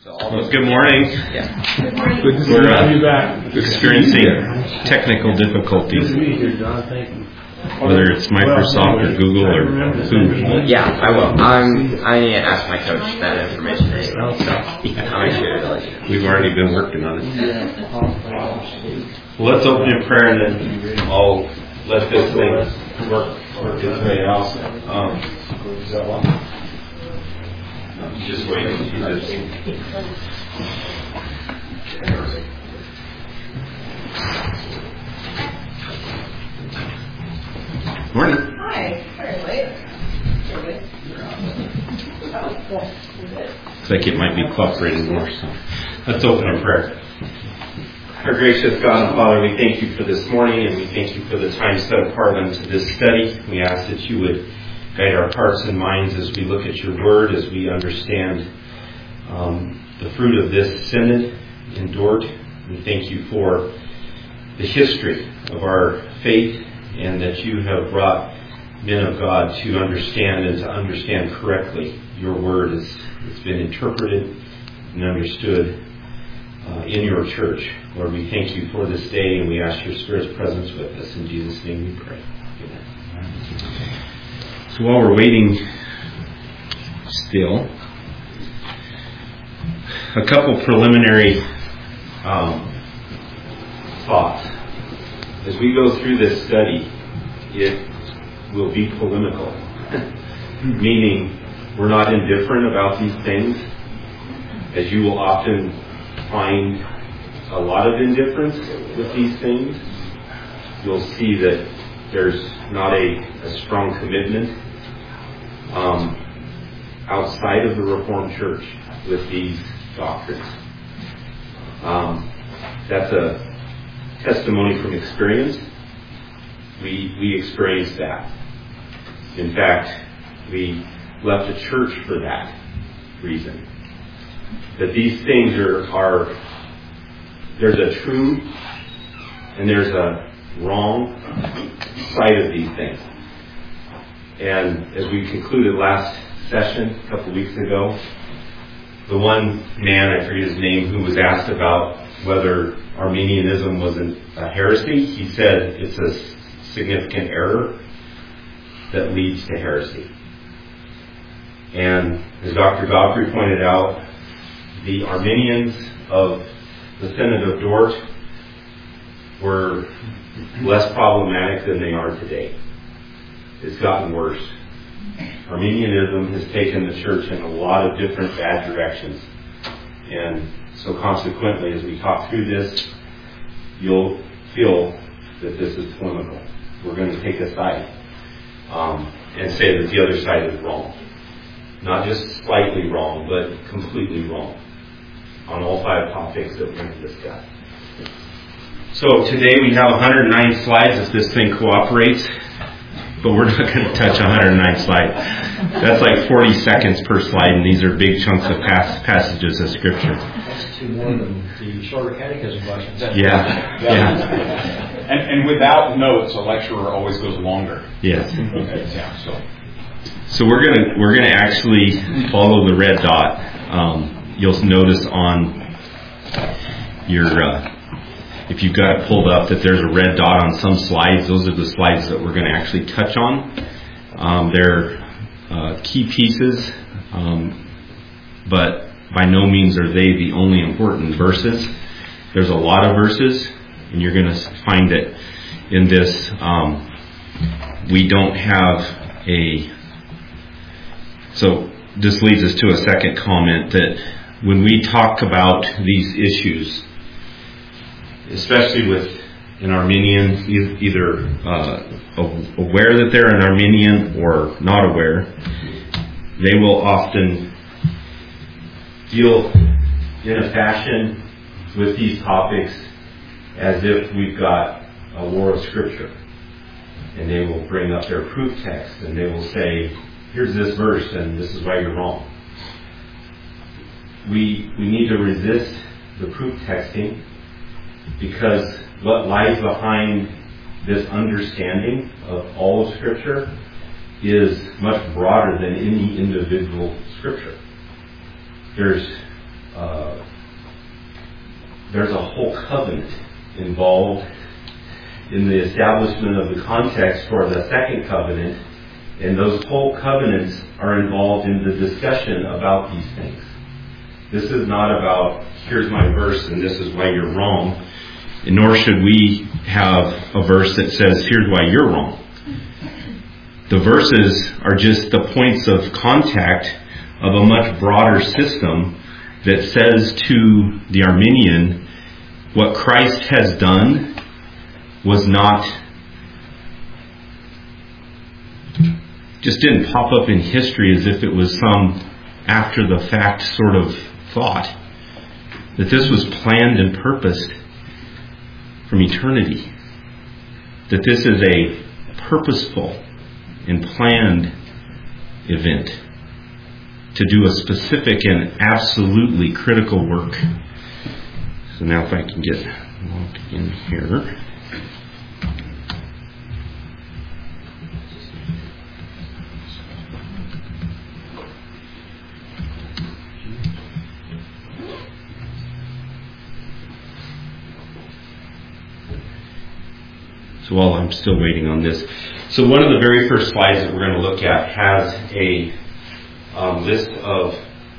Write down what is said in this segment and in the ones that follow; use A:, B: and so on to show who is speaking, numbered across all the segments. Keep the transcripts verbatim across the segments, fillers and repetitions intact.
A: Well, good morning.
B: Yeah. Good morning. Good to
A: We're uh,
C: have you back.
A: experiencing technical difficulties.
C: Good to be here, John. Thank you.
A: Whether it's Microsoft or Google or who.
B: Yeah, I will. I'm. I need to ask my coach that information today. So yeah, I'll make sure to let you know.
A: We've already been working on it. Well, let's open in prayer and then I'll let this thing work, work its way out. Um, just waiting. Jesus. Morning.
D: Hi. Very late. Very late.
A: Looks like it might be cooperating more. So let's open in prayer. Our gracious God and Father, we thank you for this morning, and we thank you for the time set apart unto this study. We ask that you would guide our hearts and minds as we look at your word, as we understand um, the fruit of this synod in Dort. We thank you for the history of our faith, and that you have brought men of God to understand and to understand correctly your word as it's been interpreted and understood uh, in your church. Lord, we thank you for this day, and we ask your Spirit's presence with us. In Jesus' name we pray. Amen. So while we're waiting still, a couple preliminary um, thoughts. As we go through this study, it will be polemical, meaning we're not indifferent about these things, as you will often find a lot of indifference with these things. You'll see that there's not a, a strong commitment um, outside of the Reformed Church with these doctrines. Um, that's a testimony from experience. We we experienced that. In fact, we left the church for that reason. That these things are, are there's a true and there's a wrong side of these things. And as we concluded last session a couple of weeks ago, the one man, I forget his name, who was asked about whether Arminianism was a heresy, he said it's a significant error that leads to heresy. And as Doctor Godfrey pointed out, the Arminians of the Synod of Dort were less problematic than they are today. It's gotten worse. Arminianism has taken the church in a lot of different bad directions. And so consequently, as we talk through this, you'll feel that this is polemical. We're going to take a side um, and say that the other side is wrong. Not just slightly wrong, but completely wrong on all five topics that we're going to discuss. So today we have one hundred nine slides if this thing cooperates, but we're not going to touch one hundred nine slides. That's like forty seconds per slide, and these are big chunks of pas- passages of Scripture.
E: That's two more than the shorter catechism questions.
A: Yeah, yeah.
F: And, and without notes, a lecturer always goes longer.
A: Yes.
F: Okay, yeah, so.
A: So we're gonna we're gonna actually follow the red dot. Um, you'll notice on your uh, if you've got it pulled up that there's a red dot on some slides. Those are the slides that we're going to actually touch on. Um, they're uh, key pieces, um, but by no means are they the only important verses. There's a lot of verses, and you're going to find that in this um, we don't have a. So this leads us to a second comment that when we talk about these issues, especially with an Arminian, either uh, aware that they're an Arminian or not aware, they will often deal in a fashion with these topics as if we've got a war of Scripture. And they will bring up their proof text and they will say, here's this verse and this is why you're wrong. We we need to resist the proof texting, because what lies behind this understanding of all of Scripture is much broader than any individual Scripture. There's uh, there's a whole covenant involved in the establishment of the context for the second covenant, and those whole covenants are involved in the discussion about these things. This is not about, here's my verse and this is why you're wrong, and nor should we have a verse that says, here's why you're wrong. The verses are just the points of contact of a much broader system that says to the Arminian, what Christ has done was not, just didn't pop up in history as if it was some after the fact sort of thought. That this was planned and purposed from eternity. That this is a purposeful and planned event to do a specific and absolutely critical work. So now if I can get logged in here. So while I'm still waiting on this, so one of the very first slides that we're going to look at has a um, list of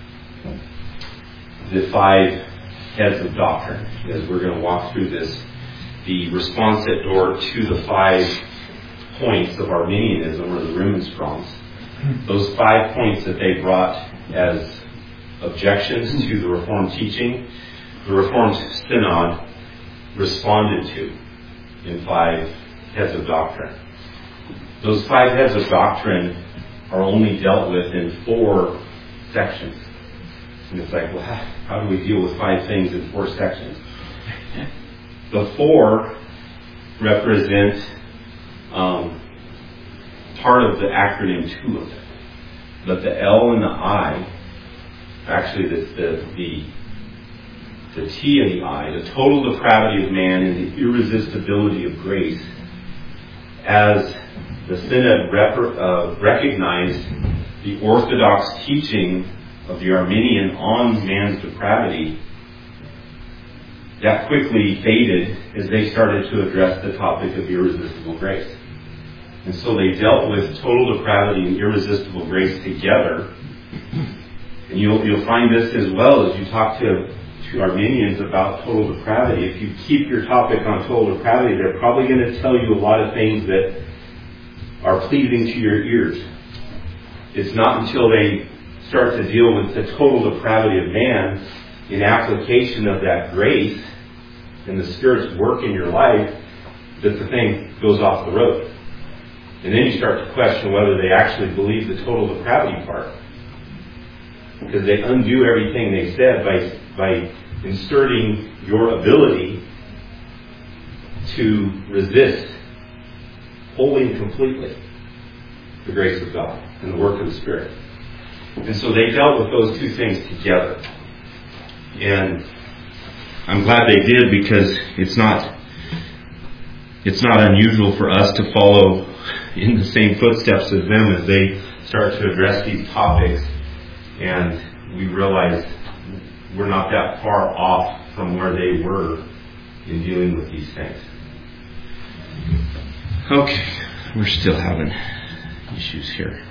A: the five heads of doctrine. As we're going to walk through this, the response at door to the five points of Arminianism, or the Remonstrants, those five points that they brought as objections to the Reformed teaching, the Reformed Synod responded to in five heads of doctrine. Those five heads of doctrine are only dealt with in four sections. And it's like, well, how, how do we deal with five things in four sections? The four represent um, part of the acronym TULIP. But the L and the I, actually the, the, the the T and the I, the total depravity of man and the irresistibility of grace, as the Synod rep- uh, recognized the orthodox teaching of the Arminian on man's depravity, that quickly faded as they started to address the topic of irresistible grace. And so they dealt with total depravity and irresistible grace together. And you'll, you'll find this as well as you talk to to Arminians about total depravity. If you keep your topic on total depravity, they're probably going to tell you a lot of things that are pleasing to your ears. It's not until they start to deal with the total depravity of man in application of that grace and the Spirit's work in your life that the thing goes off the road. And then you start to question whether they actually believe the total depravity part. Because they undo everything they said by by inserting your ability to resist wholly and completely the grace of God and the work of the Spirit. And so they dealt with those two things together. And I'm glad they did, because it's not it's not unusual for us to follow in the same footsteps as them as they start to address these topics, and we realize we're not that far off from where they were in dealing with these things. Okay, we're still having issues here.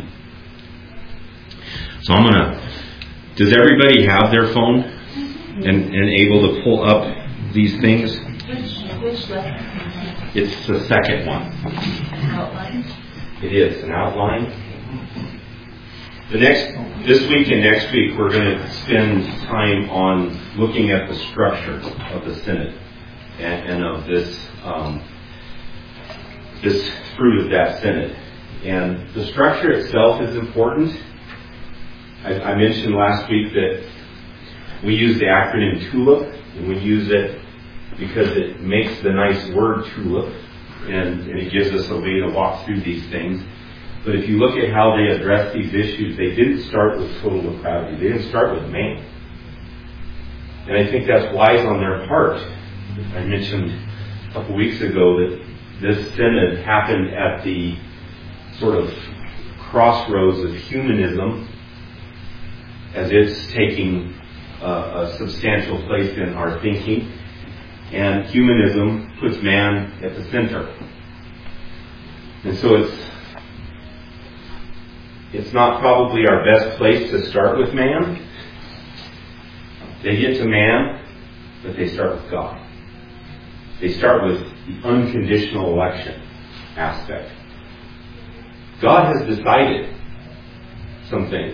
A: So I'm gonna, does everybody have their phone and, and able to pull up these things?
D: Which, which lesson?
A: It's the second one.
D: An outline?
A: It is an outline. The next, this week and next week, we're going to spend time on looking at the structure of the Synod and, and of this um, this fruit of that Synod. And the structure itself is important. I, I mentioned last week that we use the acronym TULIP, and we use it because it makes the nice word tulip, and, and it gives us a way to walk through these things. But if you look at how they address these issues, they didn't start with total depravity. They didn't start with man. And I think that's wise on their part. I mentioned a couple weeks ago that this synod happened at the sort of crossroads of humanism, as it's taking a, a substantial place in our thinking. And humanism puts man at the center. And so it's it's not probably our best place to start with man. They get to man, but they start with God. They start with the unconditional election aspect. God has decided some things.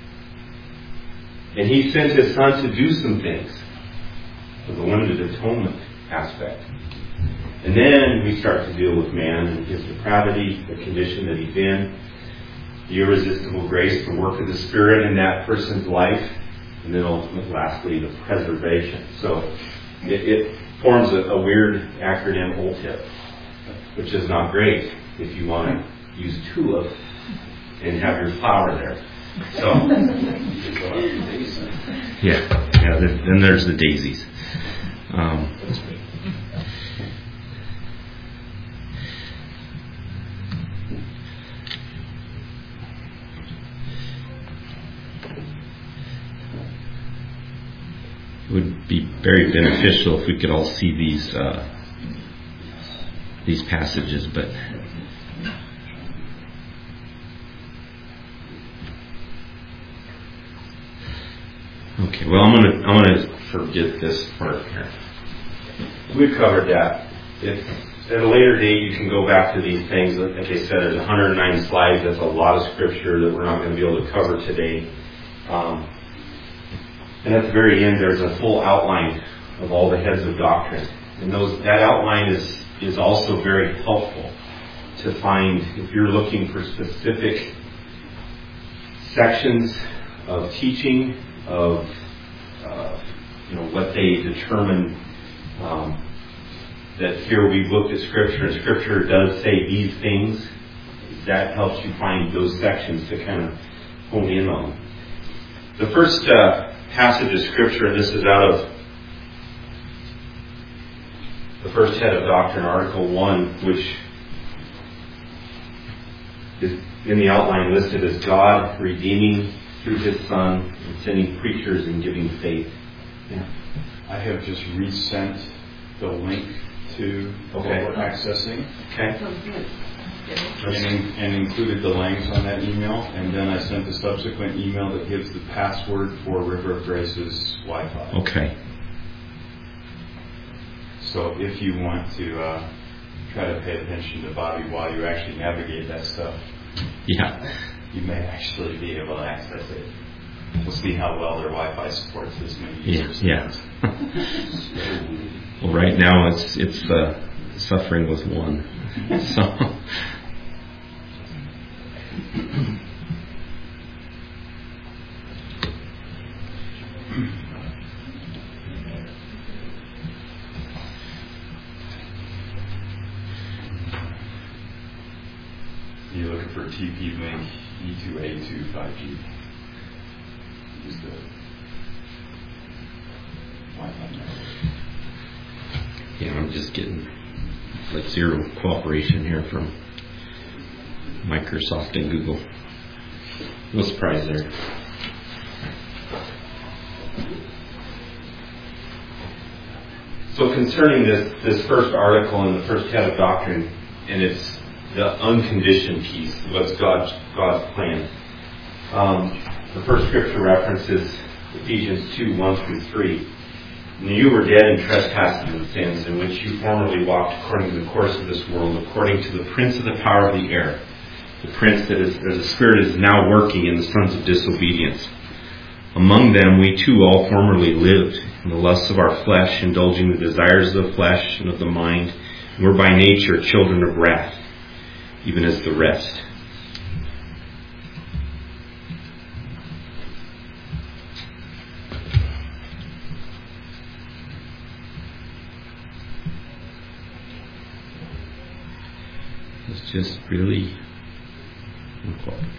A: And He sent His Son to do some things. For the limited atonement aspect. And then we start to deal with man and his depravity, the condition that he's in, the irresistible grace, the work of the Spirit in that person's life, and then ultimately, lastly, the preservation. So it, it forms a, a weird acronym, O L T I P, which is not great if you want to use tulip and have your flower there. So, yeah, yeah. Then there's the daisies. Um, it would be very beneficial if we could all see these uh, these passages, but okay. Well, I'm gonna I'm gonna forget this part here. We've covered that. If at a later date you can go back to these things. Like I said, there's one hundred nine slides. That's a lot of scripture that we're not going to be able to cover today. Um, and at the very end, there's a full outline of all the heads of doctrine, and those that outline is is also very helpful to find if you're looking for specific sections of teaching of uh, you know what they determine. Um, that here we've looked at Scripture, and Scripture does say these things. That helps you find those sections to kind of hone in on. The first uh, passage of Scripture, and this is out of the first head of doctrine, Article one, which is in the outline listed as God redeeming through His Son and sending preachers and giving faith. Yeah.
F: I have just resent the link to
A: Okay.
F: what we're accessing.
A: Okay.
D: Oh, good.
F: And, in, and included the links on that email, and then I sent a subsequent email that gives the password for River of Grace's Wi-Fi.
A: Okay.
F: So if you want to uh, try to pay attention to Bobby while you actually navigate that stuff,
A: Yeah.
F: you may actually be able to access it. We'll see how well their Wi-Fi supports this many
A: Yeah.
F: users.
A: Yeah. Well, right now it's it's uh, suffering with one. So.
F: You're looking for T P link E two A two five G. Use the Wi-Fi network.
A: Yeah, I'm just getting like zero cooperation here from Microsoft and Google. No surprise there. So concerning this, this first article in the first head of doctrine, and it's the unconditioned piece, what's God's, God's plan. Um, the first scripture reference is Ephesians two, one through three. And you were dead in trespasses and sins in which you formerly walked according to the course of this world, according to the prince of the power of the air, the prince that is, or the spirit is now working in the sons of disobedience. Among them we too all formerly lived in the lusts of our flesh, indulging the desires of the flesh and of the mind, and were by nature children of wrath, even as the rest. It's just really uncooperative.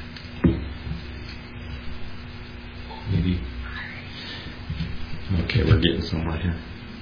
A: Maybe. Okay, we're
C: we're getting somewhere here.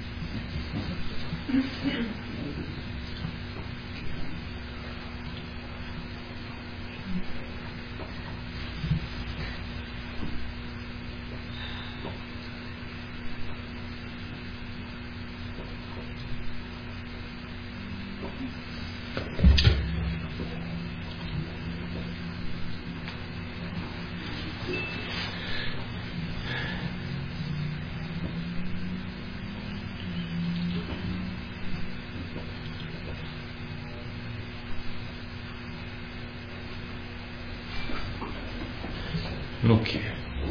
C: Okay.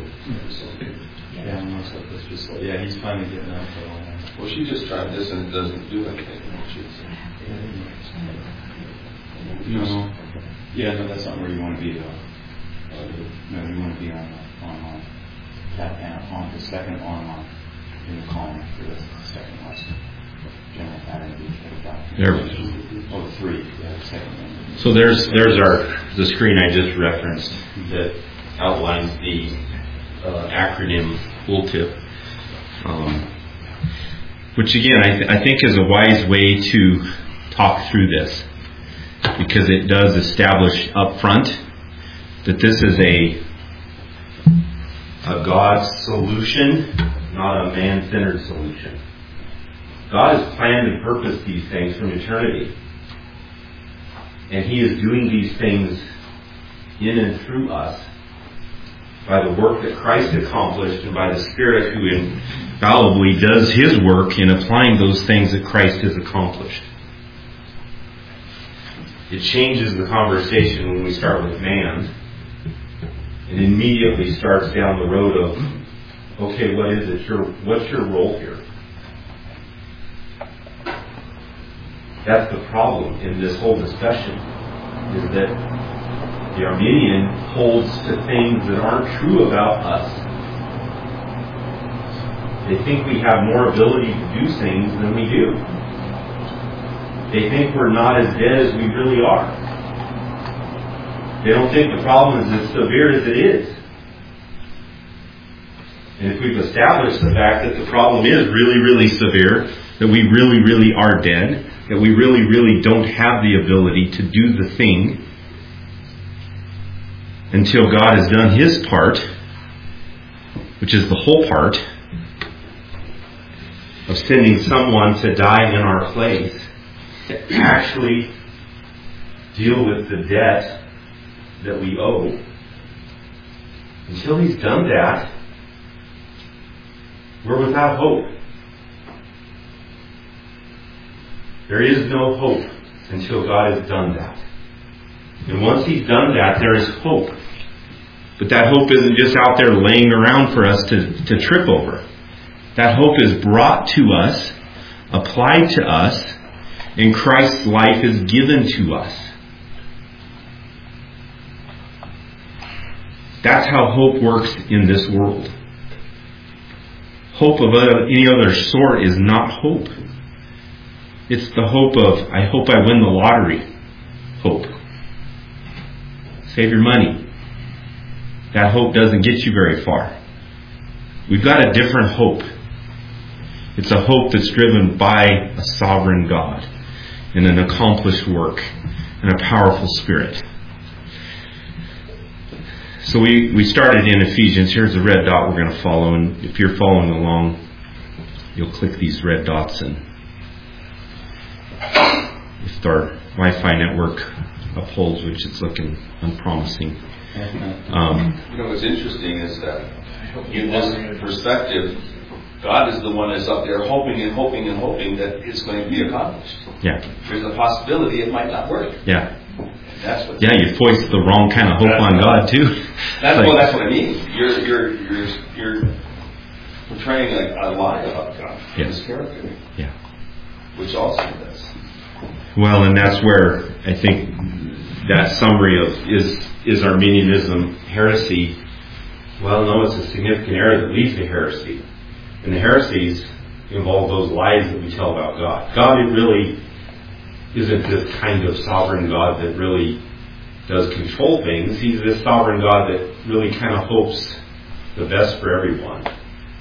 F: Yeah, most of this just, yeah, he's finally getting out for a while.
G: Well, she just tried this and it doesn't do anything.
F: No. Yeah, no, that's not where you want to be, though. No, you want to be on the, on, on, tap down, on the second on, on, in the column for the second lesson. General pattern of each document.
C: There.
F: Oh, three, yeah, the second one.
C: So there's there's our the screen I just referenced that outlines the uh, acronym W L T I P, um, which again I, th- I think is a wise way to talk through this, because it does establish up front that this is a a God solution, not a man-centered solution. God has planned and purposed these things from eternity, and He is doing these things in and through us by the work that Christ accomplished and by the Spirit who infallibly does His work in applying those things that Christ has accomplished. It changes the conversation when we start with man and immediately starts down the road of, okay, what is it? Your, what's your role here? That's the problem in this whole discussion, is that the Arminian holds to things that aren't true about us. They think we have more ability to do things than we do. They think we're not as dead as we really are. They don't think the problem is as severe as it is. And if we've established the fact that the problem is really, really severe, that we really, really are dead, that we really, really don't have the ability to do the thing until God has done His part, which is the whole part of sending someone to die in our place, to actually deal with the debt that we owe. Until He's done that, we're without hope. There is no hope until God has done that. And once He's done that, there is hope. But that hope isn't just out there laying around for us to, to trip over. That hope is brought to us, applied to us, and Christ's life is given to us. That's how hope works in this world. Hope of any other sort is not hope. It's the hope of, I hope I win the lottery. Hope. Save your money. That hope doesn't get you very far. We've got a different hope. It's a hope that's driven by a sovereign God and an accomplished work and a powerful Spirit. So we, we started in Ephesians. Here's the red dot we're going to follow. And if you're following along, you'll click these red dots, and if our Wi-Fi network upholds, which it's looking unpromising. Um,
G: you know, what's interesting is that in this perspective, God is the one that's up there hoping and hoping and hoping that it's going to be accomplished.
C: Yeah.
G: There's a possibility it might not work.
C: Yeah.
G: That's what.
C: Yeah, you foist the wrong kind of hope on God too.
G: That's
C: like,
G: well. That's what I mean. You're you're you're you're portraying a, a lie about God,
C: yeah.
G: His character.
C: Yeah.
G: Which also does.
C: Well, and that's where I think that summary of is is Arminianism heresy. Well, no, it's a significant error that leads to heresy, and the heresies involve those lies that we tell about God. God, it really isn't this kind of sovereign God that really does control things. He's this sovereign God that really kind of hopes the best for everyone.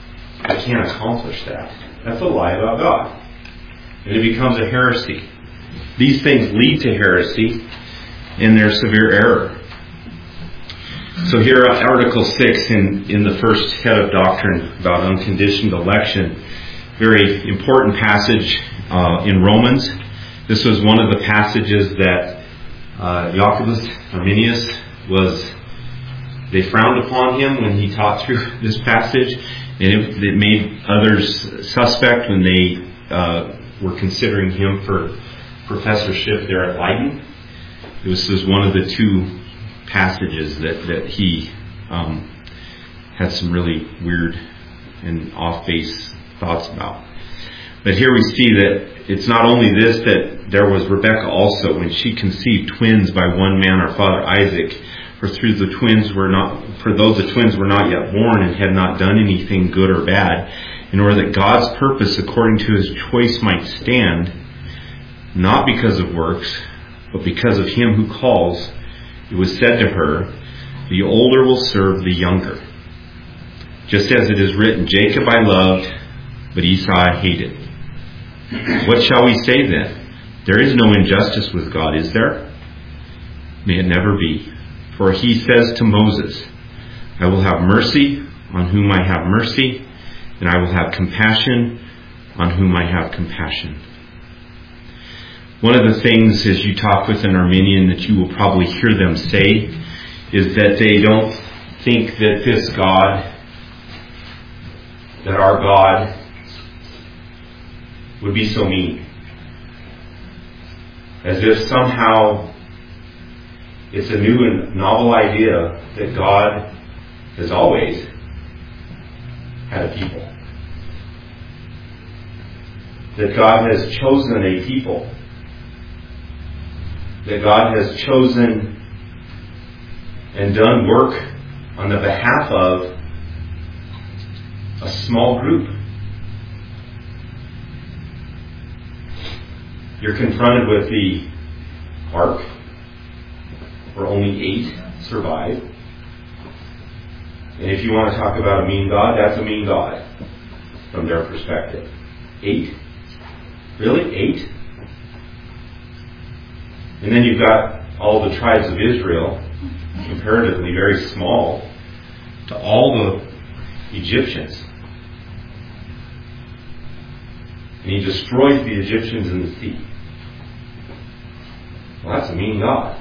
C: I can't accomplish that. That's a lie about God. And it becomes a heresy. These things lead to heresy, and they're severe error. So here, Article six in, in the first head of doctrine about unconditioned election, very important passage uh, in Romans. This was one of the passages that uh, Jacobus Arminius was, they frowned upon him when he taught through this passage, and it, it made others suspect when they uh, were considering him for professorship there at Leiden. This was one of the two passages that, that he um, had some really weird and off-base thoughts about. But here we see that it's not only this, that there was Rebekah also, when she conceived twins by one man, our father Isaac, for through the twins were not, for those the twins were not yet born and had not done anything good or bad, in order that God's purpose according to his choice might stand, not because of works, but because of him who calls. It was said to her, the older will serve the younger. Just as it is written, Jacob I loved, but Esau I hated. What shall we say then? There is no injustice with God, is there? May it never be. For he says to Moses, I will have mercy on whom I have mercy, and I will have compassion on whom I have compassion. One of the things as you talk with an Arminian that you will probably hear them say is that they don't think that this God, that our God, would be so mean. As if somehow it's a new and novel idea that God has always had a people. That God has chosen a people. That God has chosen and done work on the behalf of a small group. You're confronted with the ark, where only eight survive. And if you want to talk about a mean God, that's a mean God from their perspective. Eight? Really? Eight? And then you've got all the tribes of Israel, comparatively very small, to all the Egyptians. And he destroys the Egyptians in the sea. Well, that's a mean God.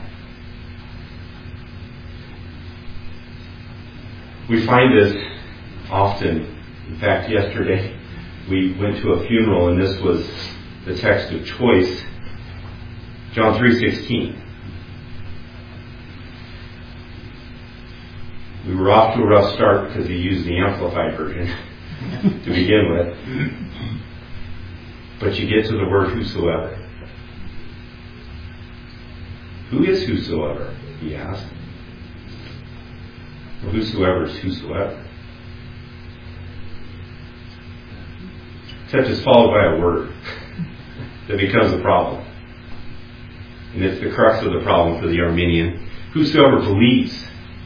C: We find this often. In fact, yesterday we went to a funeral and this was the text of choice. John three sixteen. We were off to a rough start because he used the Amplified version to begin with. But you get to the word whosoever. Who is whosoever? He asked. Well, whosoever is whosoever. Except it's followed by a word that becomes a problem. And it's the crux of the problem for the Arminian. Whosoever believes.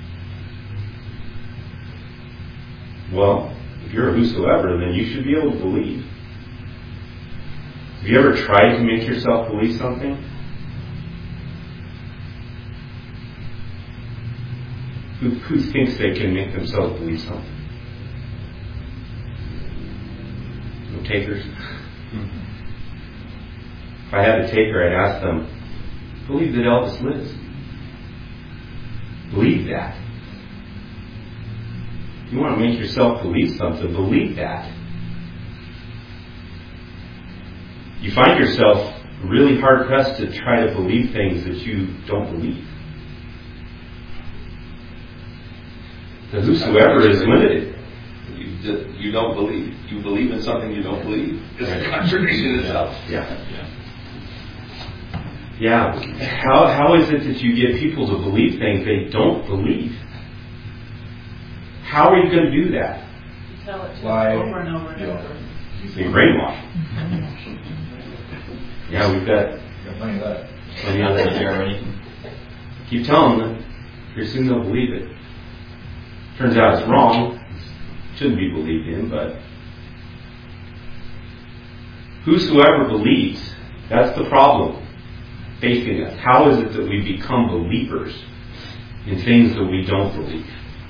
C: Well, if you're a whosoever, then you should be able to believe. Have you ever tried to make yourself believe something? Who, who thinks they can make themselves believe something? No takers? If I had a taker, I'd ask them, believe that Elvis lives. Believe that. If you want to make yourself believe something, believe that. You find yourself really hard-pressed to try to believe things that you don't believe. The whosoever is limited.
G: You, you don't believe. You believe in something you don't believe. It's a contradiction itself.
C: Yeah. Yeah. How how is it that you get people to believe things they don't believe? How are you going to do that?
D: You tell it to
E: Why?
D: us over and over and over.
C: So you brainwash. Yeah, we've got
E: Plenty of that.
C: plenty of that there already. Keep telling them, pretty soon they'll believe it. Turns out it's wrong. Shouldn't be believed in, but
A: Whosoever believes, that's the problem facing us. How is it that we become believers in things that we don't believe?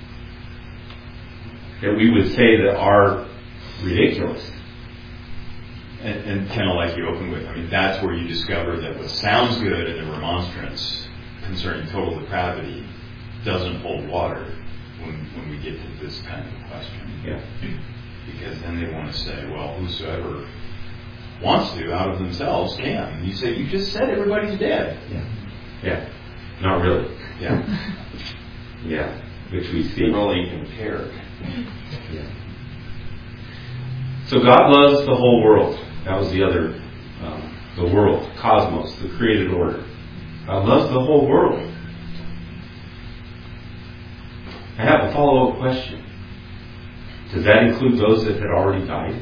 A: That we would say that are ridiculous.
H: And, and kind of like you opened with, I mean, that's where you discover that what sounds good in the remonstrance concerning total depravity doesn't hold water when, when we get to this kind of question.
A: Yeah.
H: Because then they want to say, well, whosoever wants to out of themselves can. And you say, you just said everybody's dead.
A: Yeah. Yeah. Not really.
H: Yeah.
A: Yeah. Which we see.
G: They're only impaired.
A: Yeah. So God loves the whole world. That was the other, um, the world, cosmos, the created order. God loves the whole world. I have a follow-up question. Does that include those that had already died?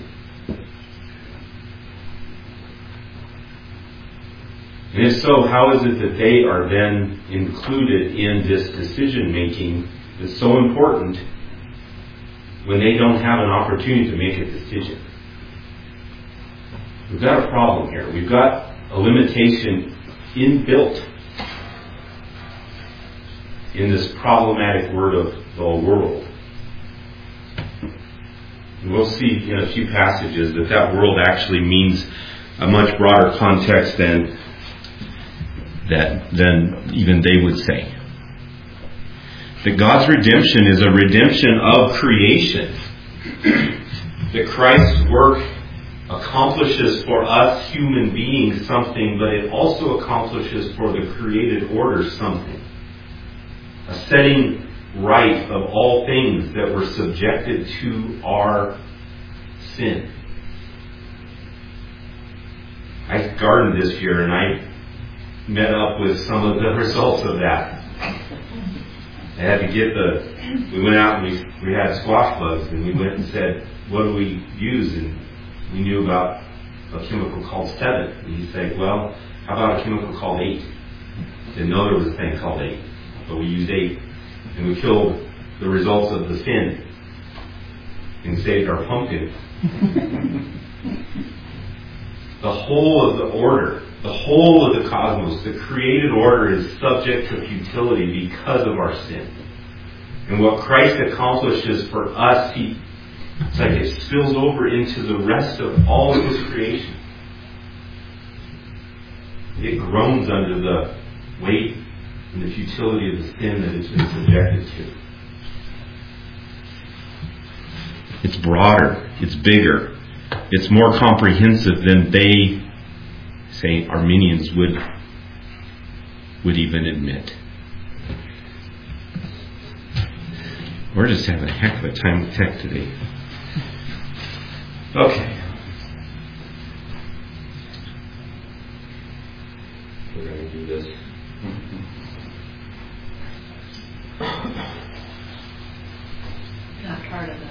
A: And if so, how is it that they are then included in this decision-making that's so important when they don't have an opportunity to make a decision? We've got a problem here. We've got a limitation inbuilt in this problematic word of the world. And we'll see in a few passages that that world actually means a much broader context than that than even they would say. That God's redemption is a redemption of creation. That Christ's work accomplishes for us human beings something, but it also accomplishes for the created order something. A setting right of all things that were subjected to our sin. I gardened this year and I met up with some of the results of that. I had to get the, we went out and we, we had squash bugs and we went and said, what do we use? And we knew about a chemical called seven. And he said, well, how about a chemical called eight? Didn't know there was a thing called eight, but we used eight. And we killed the results of the sin and saved our pumpkin. The whole of the order, the whole of the cosmos, the created order is subject to futility because of our sin. And what Christ accomplishes for us, he, it's like it spills over into the rest of all of His creation. It groans under the weight and the futility of the sin that it's been subjected to. It's broader, it's bigger, it's more comprehensive than they, say, Arminians would would even admit. We're just having a heck of a time with tech today. Okay. We're going to do this.
D: Not part of it.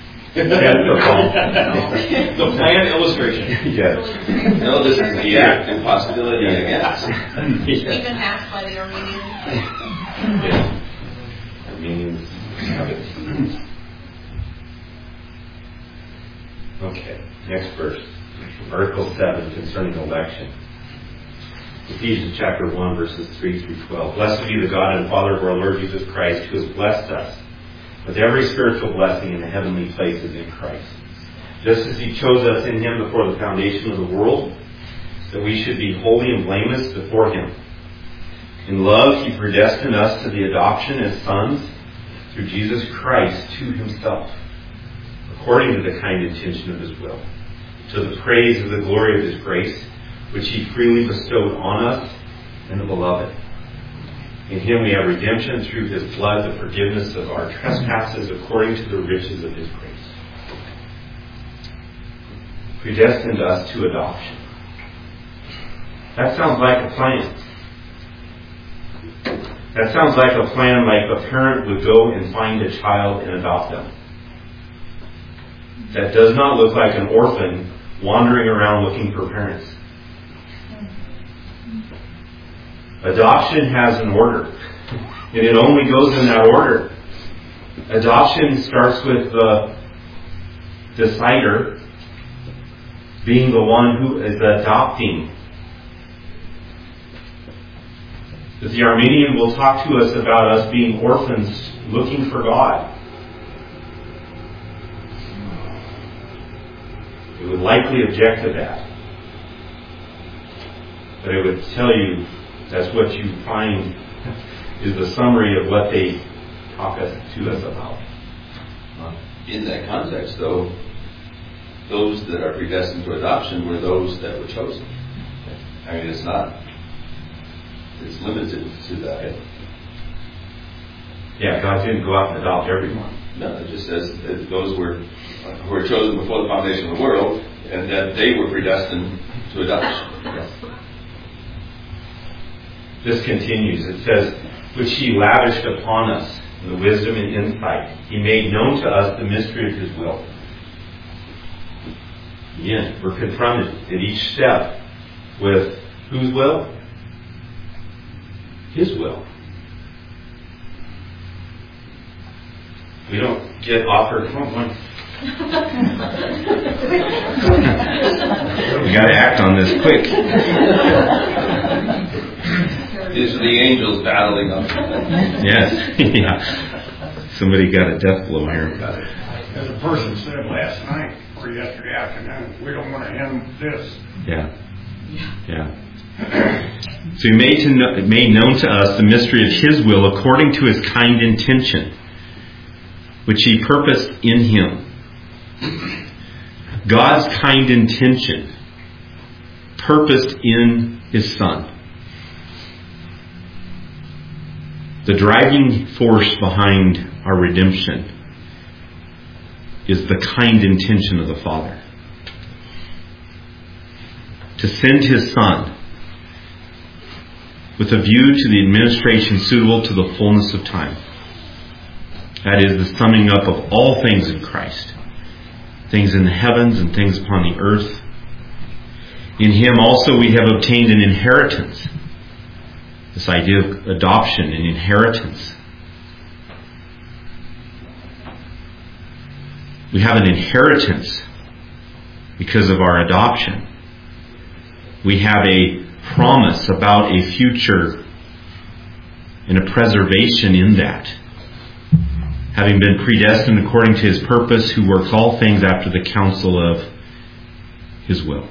H: The plan illustration.
A: Yes.
G: No, this is the act and possibility, I guess.
D: Even asked by the Armenians.
A: Yeah. Armenians have it. Okay, next verse. Article seven concerning election. Ephesians chapter one, verses three through twelve. Blessed be the God and Father of our Lord Jesus Christ, who has blessed us with every spiritual blessing in the heavenly places in Christ. Just as He chose us in Him before the foundation of the world, that we should be holy and blameless before Him. In love He predestined us to the adoption as sons through Jesus Christ to Himself, according to the kind intention of His will, to the praise of the glory of His grace, which He freely bestowed on us in the Beloved. In Him we have redemption through His blood, the forgiveness of our trespasses according to the riches of His grace. Predestined us to adoption. That sounds like a plan. That sounds like a plan like a parent would go and find a child and adopt them. That does not look like an orphan wandering around looking for parents. Adoption has an order, and it only goes in that order. Adoption starts with the decider, being the one who is adopting. That the Arminian will talk to us about us being orphans looking for God. It would likely object to that. But it would tell you that's what you find is the summary of what they talk us, to us about.
G: In that context, though, those that are predestined to adoption were those that were chosen. I mean, it's not, it's limited to that.
A: Yeah, God didn't go out and adopt everyone.
G: No, it just says that those were who were chosen before the foundation of the world, and that they were predestined to adoption.
A: Yes. This continues. It says, which He lavished upon us in the wisdom and insight. He made known to us the mystery of His will. Again, we're confronted at each step with whose will? His will. We don't get offered, come on, we got to act on this quick.
G: These are the angels battling up.
A: Yes. Yeah. Somebody got a death blow here.
I: As a person said last night or yesterday afternoon, we don't want to end this.
A: Yeah. Yeah. So He made, to know, made known to us the mystery of His will according to His kind intention, which He purposed in Him. God's kind intention purposed in His Son. The driving force behind our redemption is the kind intention of the Father. To send His Son with a view to the administration suitable to the fullness of time. That is the summing up of all things in Christ. Things in the heavens and things upon the earth. In Him also we have obtained an inheritance. This idea of adoption and inheritance. We have an inheritance because of our adoption. We have a promise about a future and a preservation in that. Having been predestined according to His purpose, who works all things after the counsel of His will.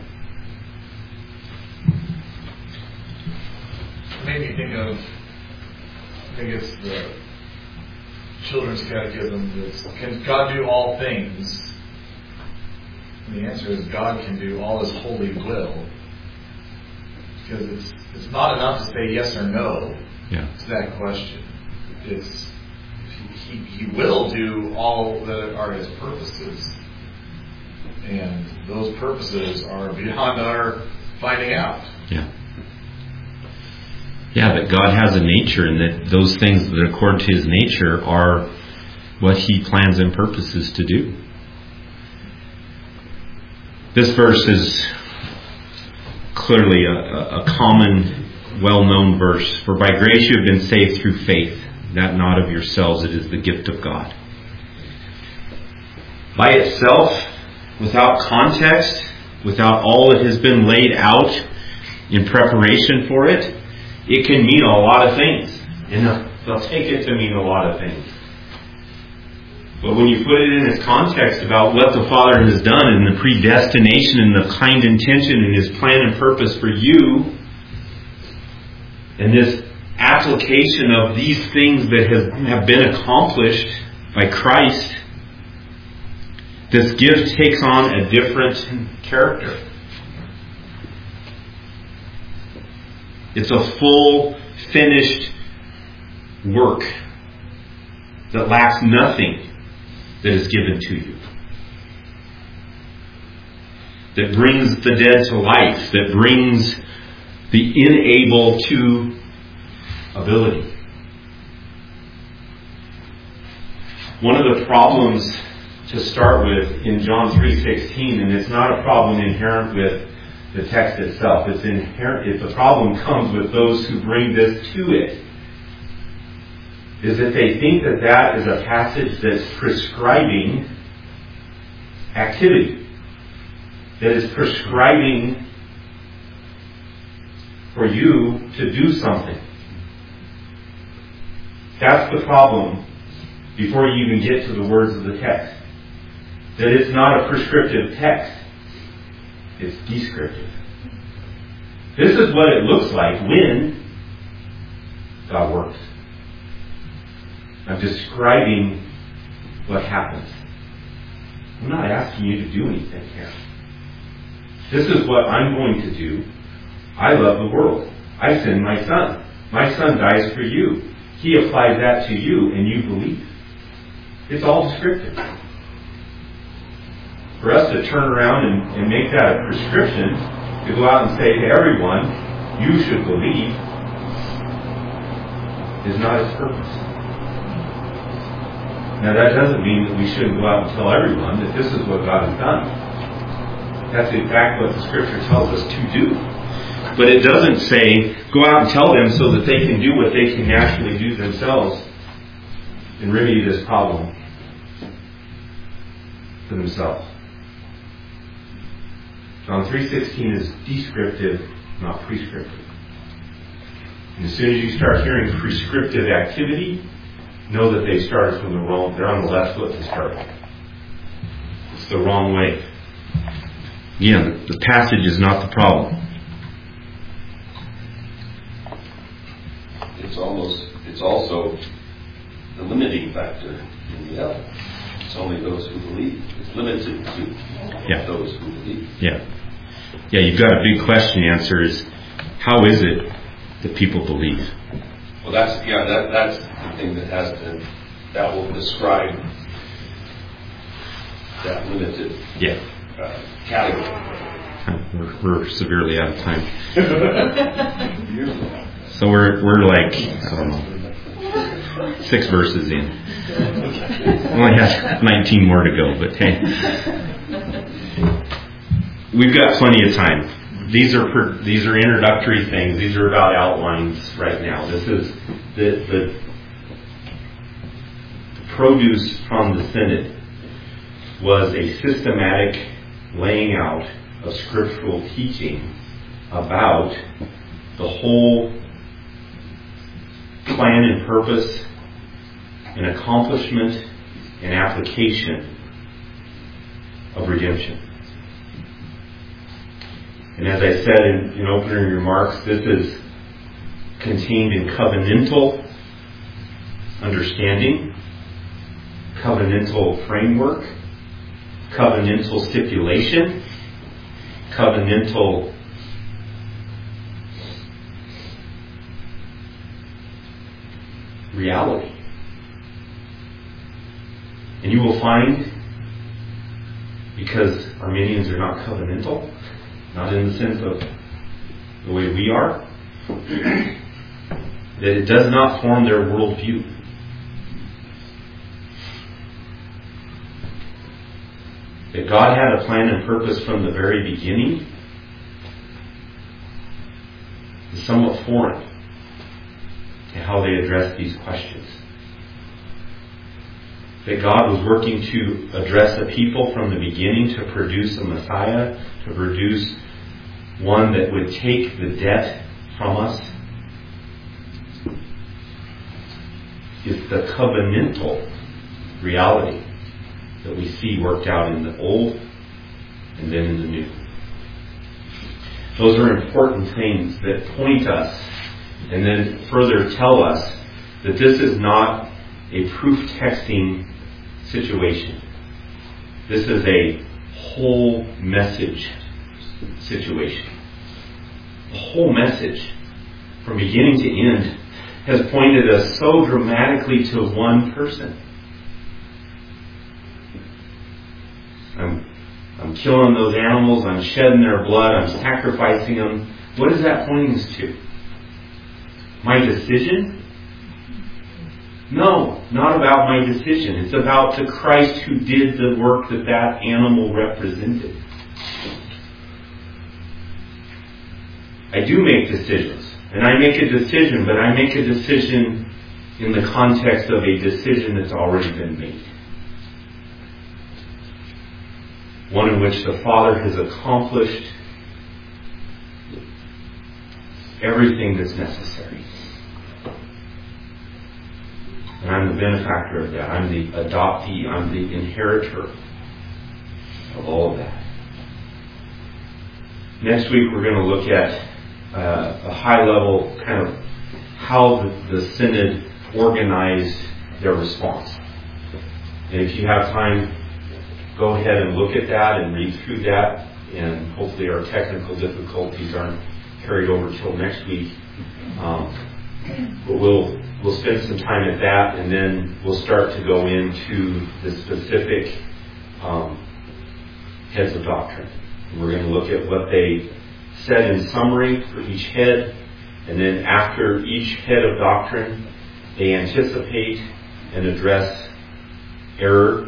J: Made me think of, I think it's the Children's Catechism, that's, can God do all things? And the answer is God can do all His holy will. Because it's it's not enough to say yes or no
A: yeah.
J: to that question. It's He, he will do all that are His purposes. And those purposes are beyond our finding out.
A: Yeah. Yeah, that God has a nature, and that those things that according to His nature are what He plans and purposes to do. This verse is clearly a, a common, well-known verse. For by grace you have been saved through faith, that not of yourselves, it is the gift of God. By itself, without context, without all that has been laid out in preparation for it, it can mean a lot of things. And they'll take it to mean a lot of things. But when you put it in its context about what the Father has done and the predestination and the kind intention and His plan and purpose for you, and this application of these things that have, have been accomplished by Christ, this gift takes on a different character. It's a full, finished work that lacks nothing that is given to you. That brings the dead to life. That brings the unable to ability. One of the problems to start with in John three sixteen, and it's not a problem inherent with the text itself. It's inherent. If the problem comes with those who bring this to it, is that they think that that is a passage that's prescribing activity. that is prescribing for you to do something. That's the problem before you even get to the words of the text. That it's not a prescriptive text. It's descriptive. This is what it looks like when God works. I'm describing what happens. I'm not asking you to do anything here. This is what I'm going to do. I love the world. I send my son. My son dies for you. He applies that to you and you believe. It's all descriptive. For us to turn around and, and make that a prescription, to go out and say to everyone, you should believe, is not its purpose. Now that doesn't mean that we shouldn't go out and tell everyone that this is what God has done. That's in fact what the Scripture tells us to do. But it doesn't say, go out and tell them so that they can do what they can naturally do themselves and remedy this problem for themselves. John three sixteen is descriptive, not prescriptive. And as soon as you start hearing prescriptive activity, know that they started from the wrong, they're on the left foot to start. It's the wrong way. Again, the passage is not the problem.
G: It's almost, it's also the limiting factor in the L. It's only those who believe. It's limited to
A: yeah.
G: those who believe.
A: Yeah. Yeah, you've got a big question to answer is, how is it that people believe?
G: Well, that's, yeah, that, that's the thing that has to, that will describe that limited
A: yeah.
G: uh, category.
A: We're, we're severely out of time. So we're we're like, I don't know, six verses in. Only has nineteen more to go, but hey. We've got plenty of time. These are per, these are introductory things. These are about outlines right now. This is the, the, the produce from the Synod was a systematic laying out of scriptural teaching about the whole plan and purpose and accomplishment and application of redemption. And as I said in, in opening remarks, this is contained in covenantal understanding, covenantal framework, covenantal stipulation, covenantal reality. And you will find, because Arminians are not covenantal, not in the sense of the way we are, that it does not form their worldview. That God had a plan and purpose from the very beginning is somewhat foreign to how they address these questions. That God was working to address a people from the beginning to produce a Messiah, to produce one that would take the debt from us, is the covenantal reality that we see worked out in the Old and then in the New. Those are important things that point us and then further tell us that this is not a proof texting situation. This is a whole message situation. The whole message, from beginning to end, has pointed us so dramatically to one person. I'm, I'm killing those animals, I'm shedding their blood, I'm sacrificing them. What is that pointing us to? My decision? No, not about my decision. It's about the Christ who did the work that that animal represented. I do make decisions. And I make a decision, but I make a decision in the context of a decision that's already been made. one in which the Father has accomplished everything that's necessary. And I'm the benefactor of that. I'm the adoptee. I'm the inheritor of all of that. Next week we're going to look at uh, a high level kind of how the, the Synod organized their response. And if you have time, go ahead and look at that and read through that, and hopefully our technical difficulties aren't carried over till next week. Um, but we'll we'll spend some time at that, and then we'll start to go into the specific um, heads of doctrine. And we're going to look at what they said in summary for each head, and then after each head of doctrine, they anticipate and address error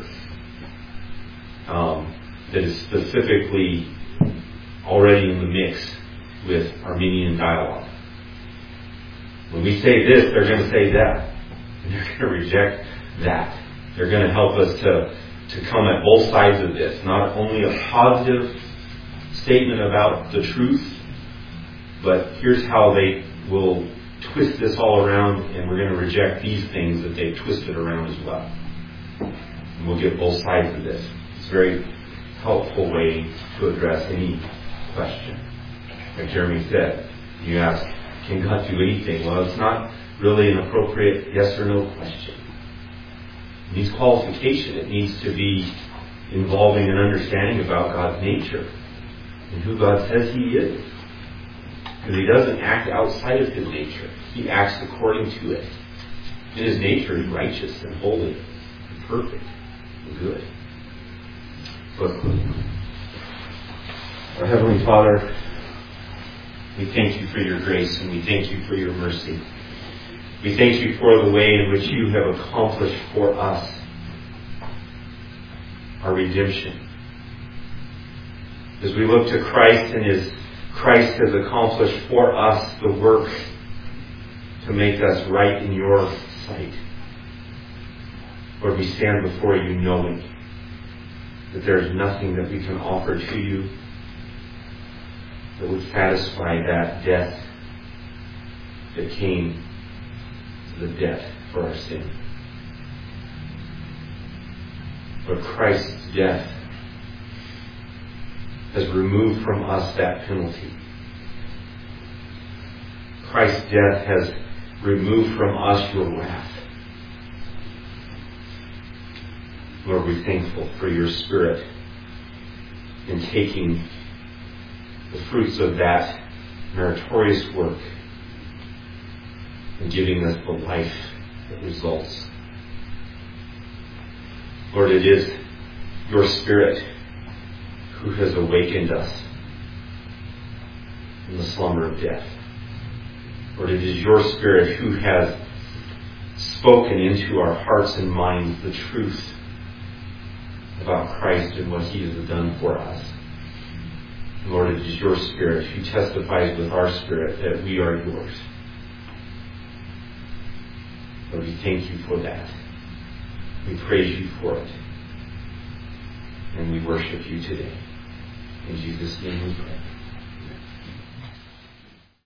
A: um, that is specifically already in the mix with Arminian dialogue. When we say this, they're going to say that. And they're going to reject that. They're going to help us to, to come at both sides of this. Not only a positive statement about the truth, but here's how they will twist this all around, and we're going to reject these things that they've twisted around as well. And we'll get both sides of this. It's a very helpful way to address any question. Like Jeremy said, you ask, can God do anything? Well, it's not really an appropriate yes or no question. It needs qualification. It needs to be involving an understanding about God's nature and who God says He is. Because He doesn't act outside of His nature. He acts according to it. In His nature, He's righteous and holy and perfect and good. Let's look. Our Heavenly Father, we thank You for Your grace, and we thank You for Your mercy. We thank You for the way in which You have accomplished for us our redemption. As we look to Christ, and as Christ has accomplished for us the work to make us right in Your sight, Lord, we stand before You knowing that there is nothing that we can offer to You that would satisfy that death that came, the debt for our sin. But Christ's death has removed from us that penalty. Christ's death has removed from us Your wrath. Lord, we're thankful for Your Spirit in taking the fruits of that meritorious work and giving us the life that results. Lord, it is Your Spirit who has awakened us from the slumber of death. Lord, it is Your Spirit who has spoken into our hearts and minds the truth about Christ and what He has done for us. Lord, it is Your Spirit who testifies with our spirit that we are Yours. Lord, we thank You for that. We praise You for it. And we worship You today. In Jesus' name we pray.